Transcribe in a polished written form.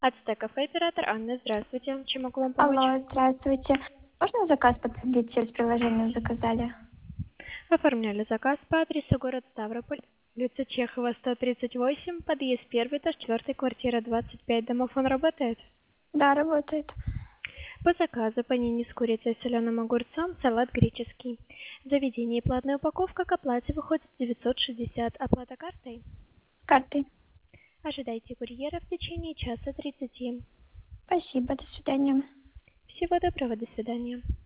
Ацтек кафе, оператор Анна, здравствуйте. Чем могу вам помочь? Алло, здравствуйте. Можно заказ подтвердить через приложение заказали? Оформляли заказ по адресу город Ставрополь, улица Чехова, 138, подъезд 1, этаж 4, квартира 25. Домофон работает? Да, работает. По заказу панини с курицей и соленым огурцом, салат греческий. Заведение и платная упаковка к оплате выходит 960. Оплата картой? Картой. Ожидайте курьера в течение часа 30. Спасибо, до свидания. Всего доброго, до свидания.